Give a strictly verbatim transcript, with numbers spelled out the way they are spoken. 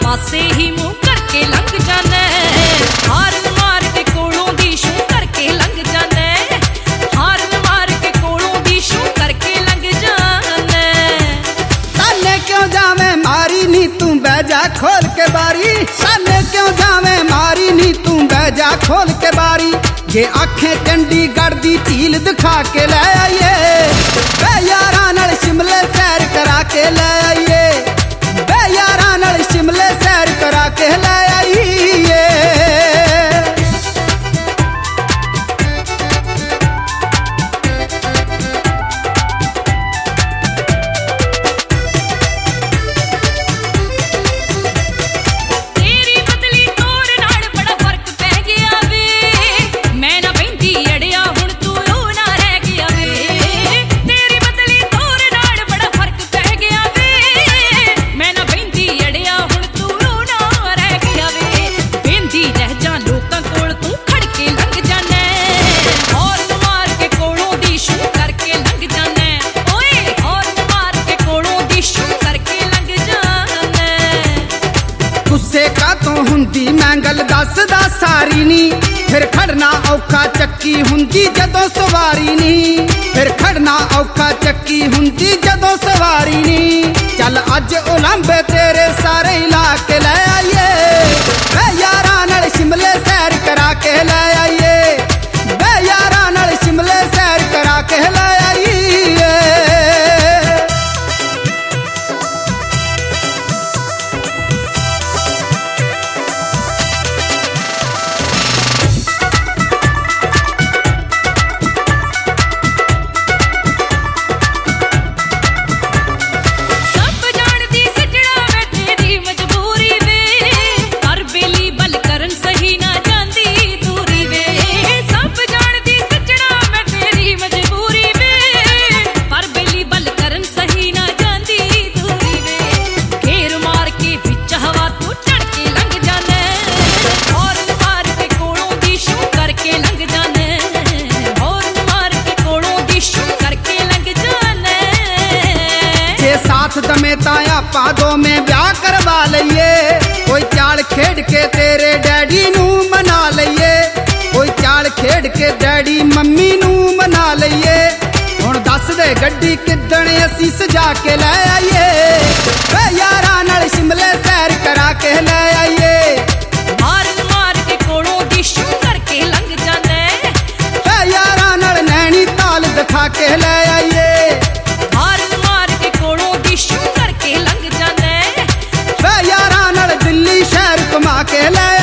पासे ही मुंह करके लंघ जाना, हारन मार के कोलों दी शू करके लंघ जाना, हारन मार के कोलों दी शू करके लंघ जाना। साले क्यों जावे मारी नी तू बैजा खोल के बारी, साले क्यों जावे मारी नी तू बैजा खोल के बारी। ये आंखें चंडीगढ़ दी झील दिखा के ले आइए, बे यारां नाल शिमले सैर करा के ले आइए, बे यारां नाल शिमले सैर करा के ले आइए। मैंगल दसदा सारी नी, फिर खड़ना औखा चक्की हुंदी जदों सवारी नी, फिर खड़ना औखा चक्की हुंदी जदों सवारी नी। चल अज उलंबे तेरे सारे इलाके ले आइए, बे यारां नाल शिमले सैर करा के ले आइए, बे यारां नाल शिमले सैर करा के ले आइए। दमे ताया पादों में ब्याह करवा लइए, कोई चाल खेड के तेरे डैडी नू मना लइए, कोई चाल खेड के डैडी मम्मी नू मना लइए। हुण दस दे गड्डी किदण असी सजा के ले आइए, वे यारां नाल शिमले सैर करा के ले आइए, हारन मार के कोलों दी शू करके लंघ जाना, वे यारां नाल नैनीताल दिखा के ले आइए, लंघ जाना, वे यारां नाल दिल्ली शहर घुमा के ले